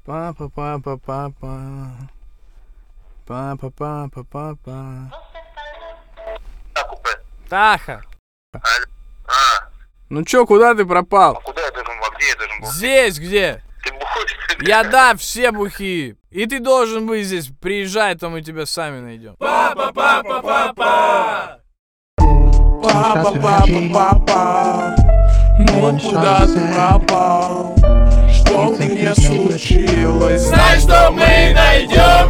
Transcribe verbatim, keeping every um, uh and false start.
Папа, папа, папа. Папа, папа, папа. Таха. А, Ну чё, куда ты пропал? а куда я должен был? Где я должен был? Здесь где? Ты бухой, что ли? Я да, все бухие. И ты должен быть здесь. Приезжай, то мы тебя сами найдем. Папа, папа, папа. Папа, папа, папа. Ну куда ты пропал? Что мне случилось? Знай, что мы найдем